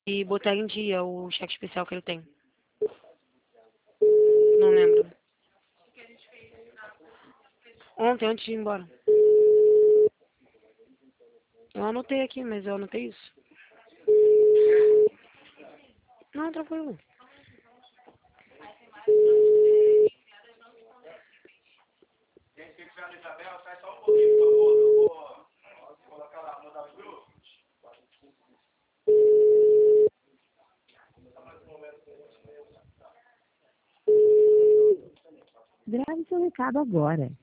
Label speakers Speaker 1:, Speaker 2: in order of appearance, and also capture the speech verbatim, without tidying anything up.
Speaker 1: e botar em dia o cheque especial que ele tem. Não lembro. Ontem, antes de ir embora. Eu anotei aqui, mas eu anotei isso. Não, tranquilo.
Speaker 2: Gente, quem tiver no Isabel, sai só um pouquinho, por favor. Eu vou colocar lá, mandar o grupo.
Speaker 3: Grave seu recado agora.